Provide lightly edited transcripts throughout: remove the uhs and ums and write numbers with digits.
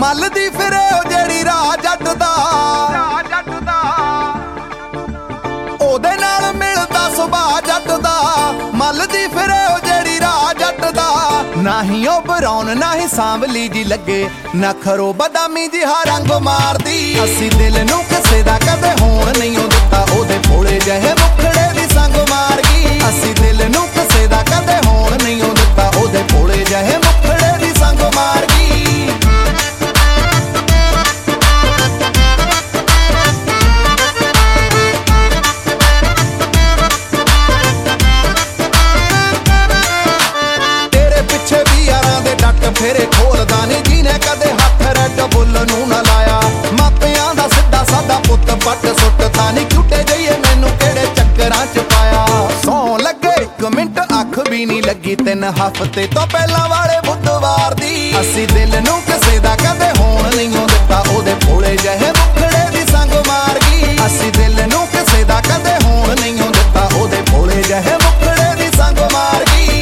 ਮੱਲਦੀ ਫਿਰੇ ਉਹ ਜਿਹੜੀ ਰਾਹ ਜੱਟ ਦਾ ਉਹਦੇ ਨਾਲ ਮਿਲਦਾ ਸੁਭਾਅ ਜੱਟ ਦਾ। ਮੱਲਦੀ ਫਿਰੇ ਉਹ ਜਿਹੜੀ ਰਾਹ ਜੱਟ ਦਾ। ਨਾ ਹੀ ਉਹ ਬਰਾਉਨ ਨਾ ਹੀ ਸਾਂਵਲੀ ਜੀ ਲੱਗੇ, ਨਖਰੋ ਬਦਾਮੀ ਜਿਹਾ ਰੰਗ ਮਾਰਦੀ। ਅਸੀਂ ਦਿਲ ਨੂੰ ਕਿਸੇ ਦਾ ਕਦੇ ਹੋਣ ਨਹੀਂ ਦਿੱਤਾ, ਉਹਦੇ ਭੋਲੇ ਜਿਹੇ ਮੁਖੜੇ ਦੀ ਸੰਗ ਮਾਰ ਗਈ। ਅਸੀਂ ਦਿਲ ਨੂੰ ਕਿਸੇ ਦਾ ਕਦੇ ਹੋਣ ਨਹੀਂ ਦਿੱਤਾ, ਉਹਦੇ ਭੋਲੇ ਜਿਹੇ ਮੁਖੜੇ ਦੀ ਸੰਗ ਮਾਰ ਗਈ। ਫੇਰੇ ਖੋਲਦਾ ਨੀ ਜਿਹਨੇ ਕਦੇ ਹੱਥ ਰੈੱਡ ਬੁੱਲ ਨੂੰ ਨਾ ਲਾਇਆ। ਮਾਪਿਆਂ ਦਾ ਸਿੱਧਾ ਸਾਦਾ ਪੁੱਤ ਪੱਟ ਸੁੱਟਦਾ ਨੀ, ਝੂਟੇ ਜਈਏ ਮੈਨੂੰ ਕਿਹੜੇ ਚੱਕਰਾਂ ਚ ਪਾਇਆ। ਸੌਂ ਲੱਗੇ 1 ਮਿੰਟ ਅੱਖ ਵੀ ਨੀ ਲੱਗੀ 3 ਹਫ਼ਤੇ ਤੋਂ ਪਹਿਲਾਂ ਵਾਲੇ ਬੁੱਧਵਾਰ ਦੀ। ਅਸੀਂ ਦਿਲ ਨੂੰ ਕਿਸੇ ਦਾ ਕਦੇ ਹੋਣ ਨਹੀਂ ਦਿੱਤਾ, ਉਹਦੇ ਭੋਲੇ ਜਿਹੇ ਮੁਖੜੇ ਦੀ ਸੰਗ ਮਾਰ ਗਈ। ਅਸੀਂ ਦਿਲ ਨੂੰ ਕਿਸੇ ਦਾ ਕਦੇ ਹੋਣ ਨਹੀਂ ਦਿੱਤਾ, ਉਹਦੇ ਭੋਲੇ ਜਿਹੇ ਮੁਖੜੇ ਦੀ ਸੰਗ ਮਾਰ ਗਈ।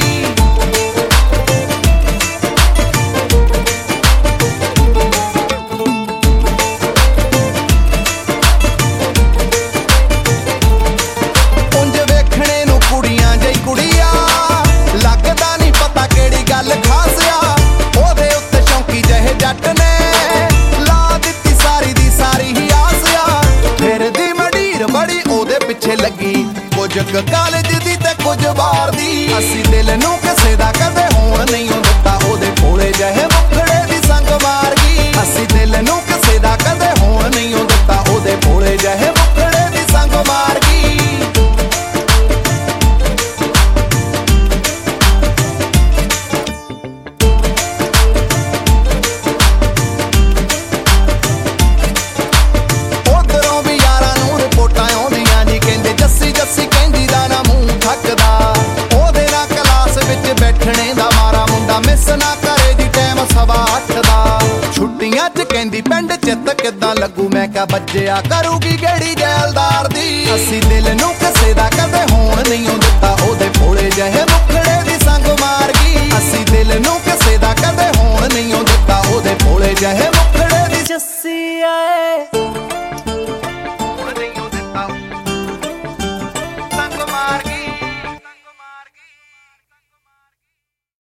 ਪਿੱਛੇ ਲੱਗੀ ਕੁਝ ਕਾਲਜ ਦੀ ਤੇ ਕੁਝ ਬਾਹਰ ਦੀ। ਅਸੀਂ ਦਿਲ ਨੂੰ ਕਿਸੇ ਦਾ ਕਦੇ ਹੋਣ ਨਹੀਂ ਦਿੱਤਾ, ਉਹਦੇ ਭੋਲੇ ਜਿਹੇ ਮੁਖੜੇ ਦੀ ਸੰਗ ਮਾਰ ਗਈ। ਅਸੀਂ ਦਿਲ ਨੂੰ ਕਿਸੇ ਦਾ ਕਦੇ ਹੋਣ ਨਹੀਂ ਦਿੱਤਾ, ਉਹਦੇ ਭੋਲੇ ਜਿਹੇ ਮੁਖੜੇ ਦੀ ਸੰਗ ਮਾਰ ਗਈ। ਬੈਠਣੇ ਦਾ ਮਾਰਾ ਮੁੰਡਾ ਮਿਸ ਨਾ ਕਰੇ ਜੀ ਟਾਈਮ 8:15 ਦਾ। ਛੁੱਟੀਆਂ ਚ ਕਹਿੰਦੀ ਪਿੰਡ ਚਿੱਤ ਕਿੱਦਾਂ ਲੱਗੂ, ਮੈਂ ਕਿਹਾ ਬੱਜਿਆ ਕਰੂਗੀ ਗੇੜੀ ਜੈਲਦਾਰ ਦੀ। ਅਸੀਂ ਦਿਲ ਨੂੰ ਕਿਸੇ ਦਾ ਕਦੇ ਹੋਣ ਨਹੀਂ ਦਿੱਤਾ, ਉਹਦੇ ਭੋਲੇ ਜਿਹੇ